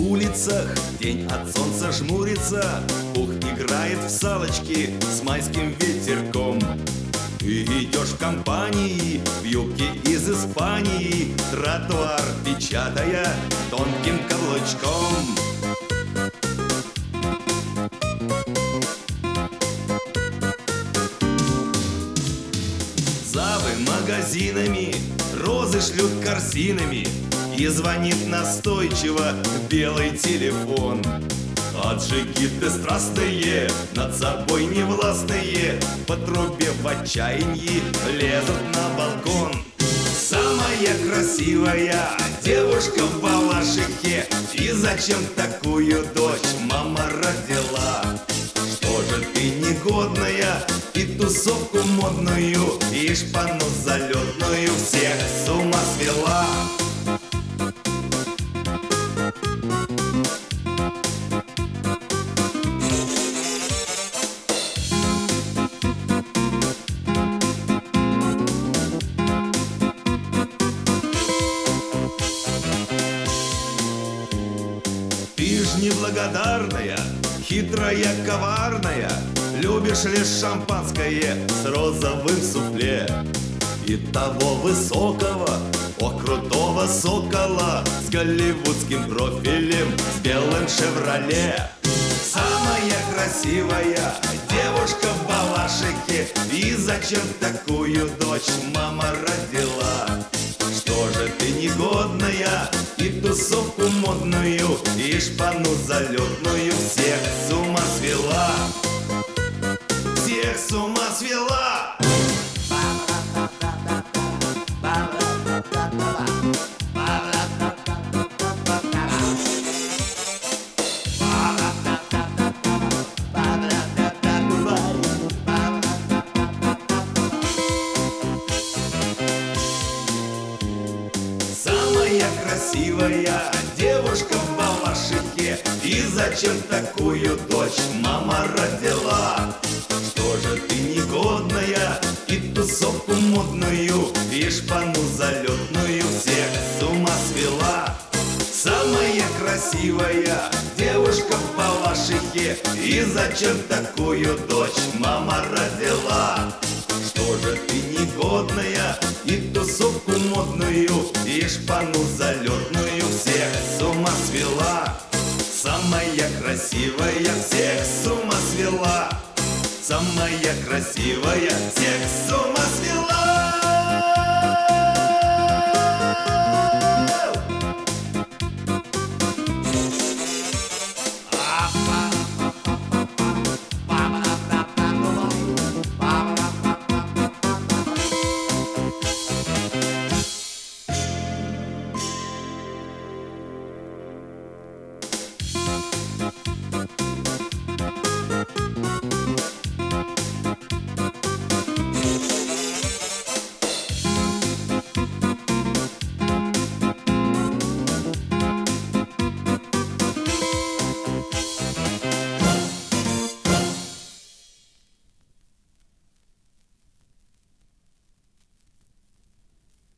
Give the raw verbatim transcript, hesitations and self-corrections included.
улицах день от солнца жмурится, пух играет в салочки с майским ветерком. Ты идешь в компании, в юбке из Испании, тротуар печатая тонким каблучком. Завы магазинами розы шлют корзинами, и звонит настойчиво белый телефон. А джигиты страстные, над собой невластные, по трубе в отчаянии лезут на балкон. Самая красивая девушка в Балашихе, и зачем такую дочь мама родила? Что же ты негодная, и тусовку модную, и шпану залетную всех с ума свела? Ты ж неблагодарная, хитрая, коварная, любишь лишь шампанское с розовым суфле. И того высокого, о, крутого сокола с голливудским профилем, с белым «Шевроле». Самая красивая девушка в Балашихе, и зачем такую дочь мама родила? Что же ты негодная, и тусовку модную, и шпану залетную всех с ума свела? Всех с ума свела! Самая красивая девушка в Балашихе, и зачем такую дочь мама родила? Что же ты негодная, и тусовку модную, и шпану залетную всех с ума свела? Самая красивая девушка в Балашихе, и зачем такую дочь мама родила? Что же ты негодная, и тусовку модную, и шпану залетную всех с ума свела? Самая красивая всех с ума свела. Самая красивая всех с ума